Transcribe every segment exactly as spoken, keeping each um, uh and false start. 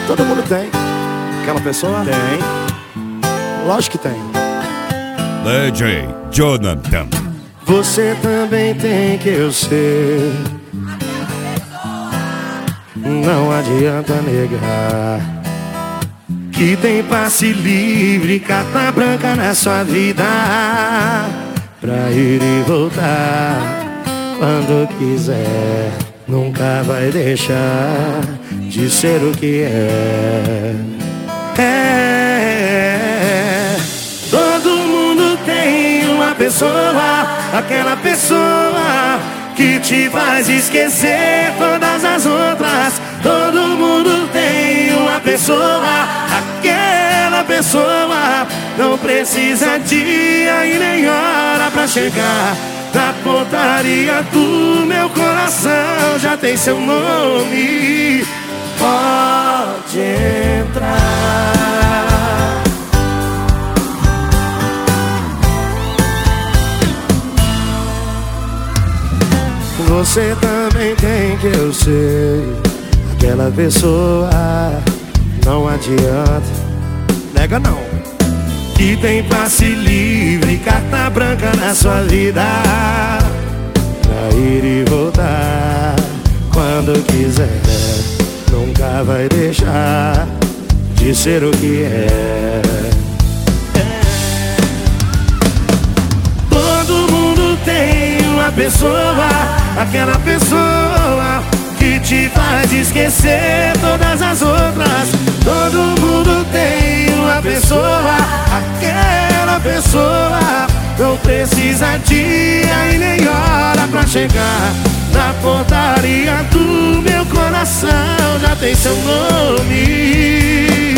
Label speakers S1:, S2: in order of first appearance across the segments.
S1: Todo mundo tem aquela pessoa?
S2: Tem.
S1: Lógico que tem.
S3: D J Jonathan.
S1: Você também tem, que eu sei. Não adianta negar que tem passe livre, carta branca na sua vida, pra ir e voltar quando quiser. Nunca vai deixar de ser o que é. É. Todo mundo tem uma pessoa, aquela pessoa que te faz esquecer todas as outras. Todo mundo tem uma pessoa, aquela pessoa não precisa dia e nem hora pra chegar na portaria do meu coração. Já tem seu nome, pode entrar. Você também tem, que eu sei, aquela pessoa, não adianta, nega não, que tem passe livre, carta branca na sua vida, pra ir e voltar quando quiser. Nunca vai deixar de ser o que é. Todo mundo tem uma pessoa, aquela pessoa que te faz esquecer todas as outras. Todo mundo tem uma pessoa, aquela pessoa não precisa dia e nem hora pra chegar na portaria do meu coração. Já tem seu nome.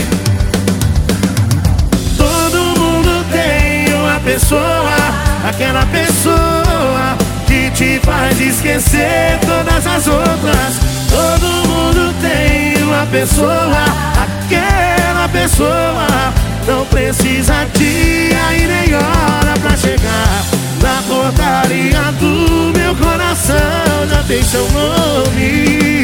S1: Todo mundo tem uma pessoa, aquela pessoa que te faz esquecer todas as outras. Todo mundo tem uma pessoa, aquela pessoa não precisa dia e nem hora pra chegar na portaria do meu coração. Já tem seu nome.